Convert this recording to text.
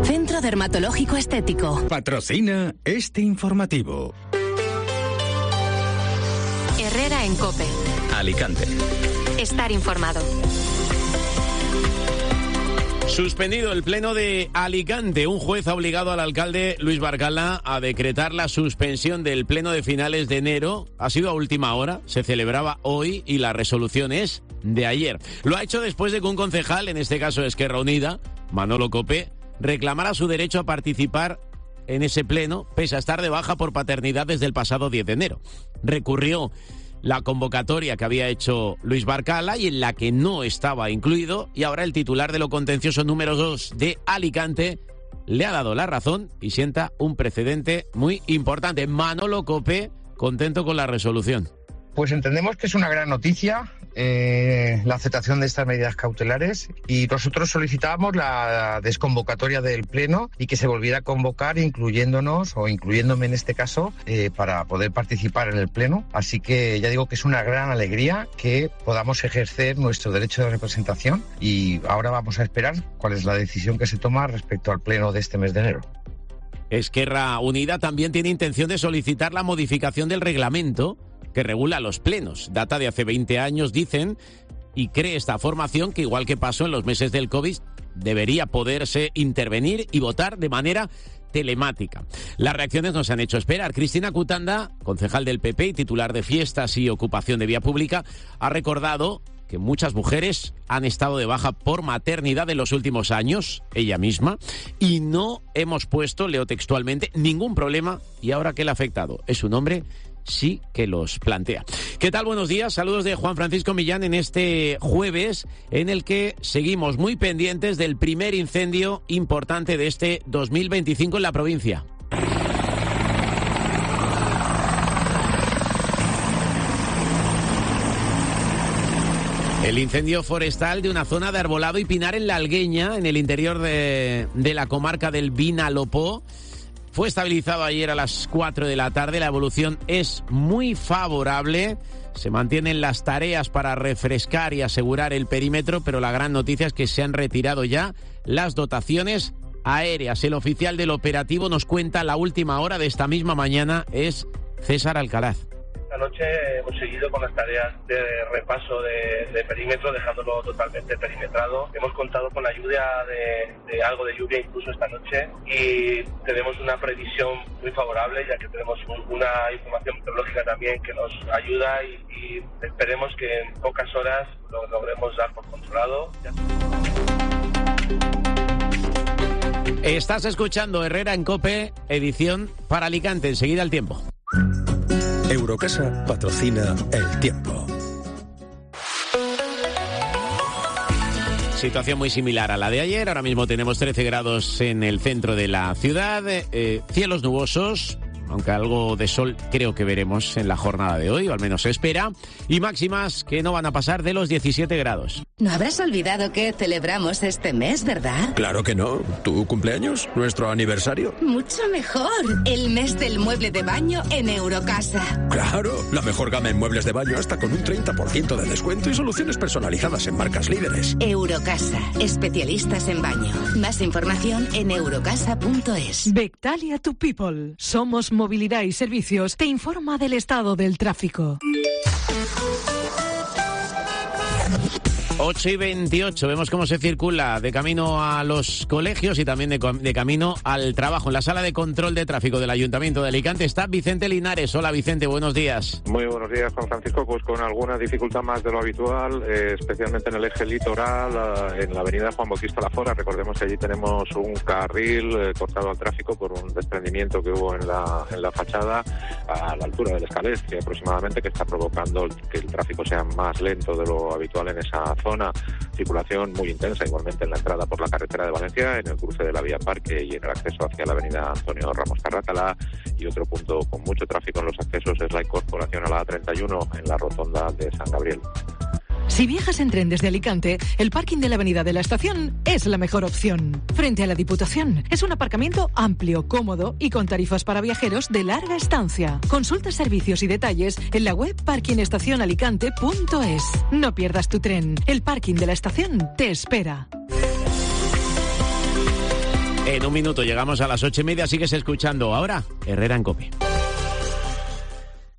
Centro Dermatológico Estético. Patrocina este informativo. Herrera en COPE. Alicante. Estar informado. Suspendido el pleno de Alicante. Un juez ha obligado al alcalde Luis Barcala a decretar la suspensión del pleno de finales de enero. Ha sido a última hora, se celebraba hoy y la resolución es de ayer. Lo ha hecho después de que un concejal, en este caso Esquerra Unida, Manolo Cope, reclamara su derecho a participar en ese pleno, pese a estar de baja por paternidad desde el pasado 10 de enero. Recurrió la convocatoria que había hecho Luis Barcala y en la que no estaba incluido, y ahora el titular de lo contencioso número 2 de Alicante le ha dado la razón y sienta un precedente muy importante. Manolo Cope, contento con la resolución. Pues entendemos que es una gran noticia la aceptación de estas medidas cautelares, y nosotros solicitábamos la desconvocatoria del pleno y que se volviera a convocar incluyéndonos o incluyéndome en este caso para poder participar en el pleno. Así que ya digo que es una gran alegría que podamos ejercer nuestro derecho de representación, y ahora vamos a esperar cuál es la decisión que se toma respecto al pleno de este mes de enero. Esquerra Unida también tiene intención de solicitar la modificación del reglamento que regula los plenos. Data de hace 20 años, dicen, y cree esta formación que, igual que pasó en los meses del COVID, debería poderse intervenir y votar de manera telemática. Las reacciones nos han hecho esperar. Cristina Cutanda, concejal del PP y titular de Fiestas y Ocupación de Vía Pública, ha recordado que muchas mujeres han estado de baja por maternidad en los últimos años, ella misma, y no hemos puesto, leo textualmente, ningún problema, y ahora que el afectado es un hombre, sí que los plantea. ¿Qué tal? Buenos días. Saludos de Juan Francisco Millán en este jueves en el que seguimos muy pendientes del primer incendio importante de este 2025 en la provincia. El incendio forestal de una zona de arbolado y pinar en La Algueña, en el interior de la comarca del Vinalopó, fue estabilizado ayer a las 4 de la tarde. La evolución es muy favorable. Se mantienen las tareas para refrescar y asegurar el perímetro, pero la gran noticia es que se han retirado ya las dotaciones aéreas. El oficial del operativo nos cuenta la última hora de esta misma mañana, es César Alcaraz. Esta noche hemos seguido con las tareas de repaso de perímetro, dejándolo totalmente perimetrado. Hemos contado con la ayuda de algo de lluvia incluso esta noche, y tenemos una previsión muy favorable, ya que tenemos una información meteorológica también que nos ayuda, y esperemos que en pocas horas lo logremos dar por controlado. Estás escuchando Herrera en COPE, edición para Alicante. Enseguida el tiempo. Eurocasa patrocina el tiempo. Situación muy similar a la de ayer. Ahora mismo tenemos 13 grados en el centro de la ciudad. Cielos nubosos, aunque algo de sol creo que veremos en la jornada de hoy, o al menos se espera. Y máximas que no van a pasar de los 17 grados. No habrás olvidado que celebramos este mes, ¿verdad? Claro que no. ¿Tu cumpleaños? ¿Nuestro aniversario? Mucho mejor. El mes del mueble de baño en Eurocasa. Claro. La mejor gama en muebles de baño, hasta con un 30% de descuento y soluciones personalizadas en marcas líderes. Eurocasa. Especialistas en baño. Más información en eurocasa.es. Bectalia to People. Somos Movilidad y Servicios. Te informa del estado del tráfico. 8:28, vemos cómo se circula de camino a los colegios y también de camino al trabajo. En la sala de control de tráfico del Ayuntamiento de Alicante está Vicente Linares. Hola Vicente, buenos días. Muy buenos días, Juan Francisco. Pues con alguna dificultad más de lo habitual, especialmente en el eje litoral, en la avenida Juan Bautista Lafora. Recordemos que allí tenemos un carril cortado al tráfico por un desprendimiento que hubo en la fachada a la altura del Escalestre aproximadamente, que está provocando que el tráfico sea más lento de lo habitual en esa zona. Circulación muy intensa igualmente en la entrada por la carretera de Valencia, en el cruce de la vía Parque y en el acceso hacia la avenida Antonio Ramos Carrácala. Y otro punto con mucho tráfico en los accesos es la incorporación a la A31 en la rotonda de San Gabriel. Si viajas en tren desde Alicante, el parking de la Avenida de la Estación es la mejor opción. Frente a la Diputación, es un aparcamiento amplio, cómodo y con tarifas para viajeros de larga estancia. Consulta servicios y detalles en la web parkingestacionalicante.es. No pierdas tu tren. El parking de la Estación te espera. En un minuto llegamos a las 8:30, sigues escuchando ahora Herrera en COPE.